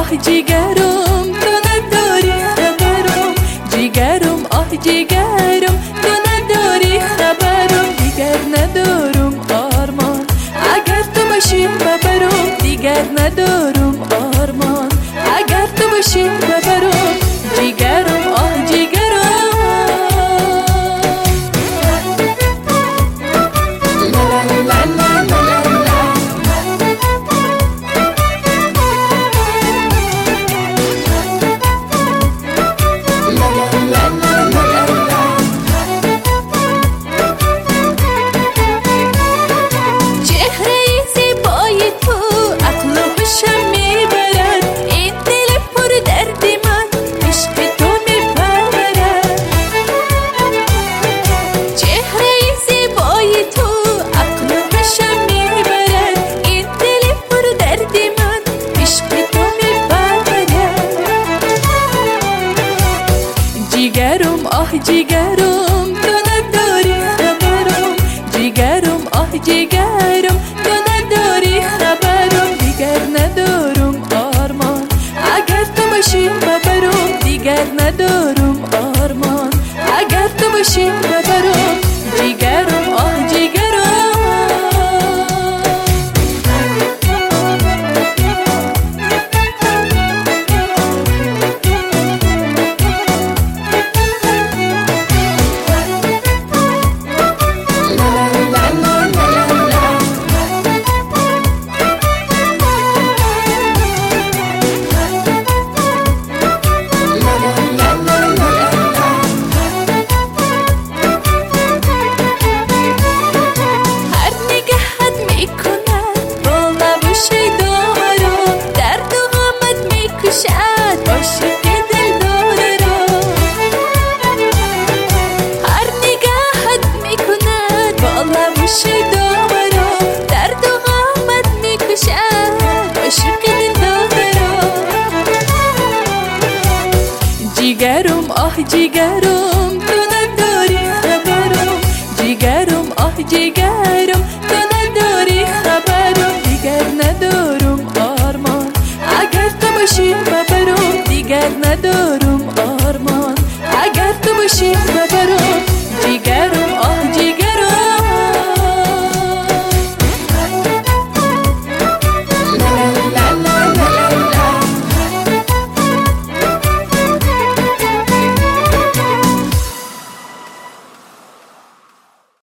آه جیگرم تو نداری خبرم، جیگرم آه جیگرم تو نداری خبرم، دیگر ندارم آرمان اگر تو باشی ببرم، دیگر ندارم آرمان اگر تو باشی ببرم، جیگرم آه جیگرم. جیگرم آه جیگرم تو نداری خبرم، جیگرم آه جیگرم تو نداری خبرم، دیگر ندارم آرمان اگر تو باشی ببرم، دیگر ندارم آرمان اگر تو باشی ببرم، جیگرم آه جیگرم. جیگرم آه جیگرم تو نداری خبرم، جیگرم آه جیگرم تو نداری خبرم، دیگر ندارم آرمان اگر تو باشی ببرم، دیگر ندارم آرمان اگر تو باشی ببرم، جیگرم آه جیگرم.